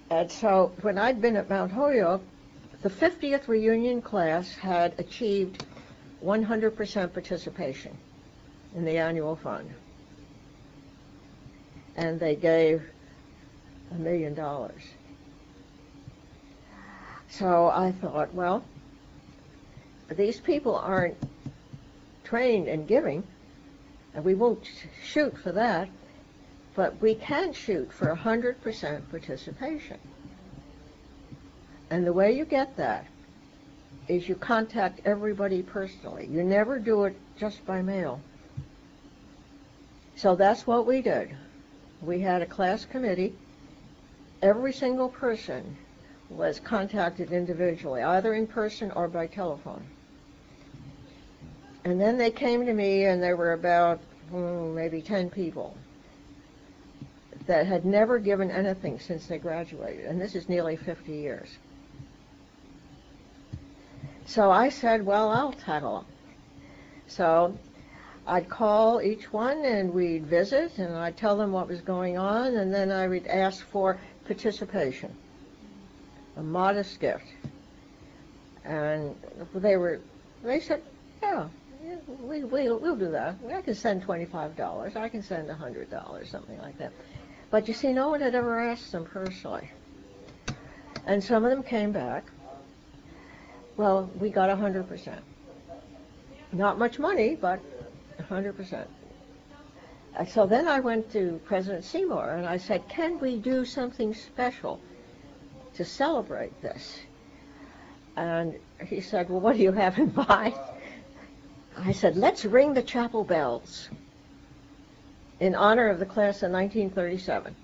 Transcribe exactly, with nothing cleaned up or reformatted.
And so when I'd been at Mount Holyoke, the fiftieth reunion class had achieved one hundred percent participation in the annual fund. And they gave a million dollars. So I thought, well, these people aren't trained in giving, and we won't shoot for that, but we can shoot for one hundred percent participation. And the way you get that is you contact everybody personally. You never do it just by mail. So that's what we did. We had a class committee. Every single person was contacted individually, either in person or by telephone. And then they came to me, and there were about hmm, maybe ten people that had never given anything since they graduated, and this is nearly fifty years. So I said, well, I'll tackle them. So I'd call each one, and we'd visit, and I'd tell them what was going on, and then I would ask for participation, a modest gift. And they were, they said, yeah, we, we, we'll do that. I can send twenty-five dollars. I can send one hundred dollars, something like that. But you see, no one had ever asked them personally. And some of them came back. Well, we got one hundred percent. Not much money, but one hundred percent. So then I went to President Seymour, and I said, can we do something special to celebrate this? And he said, well, what do you have in mind? I said, let's ring the chapel bells in honor of the class of nineteen thirty-seven.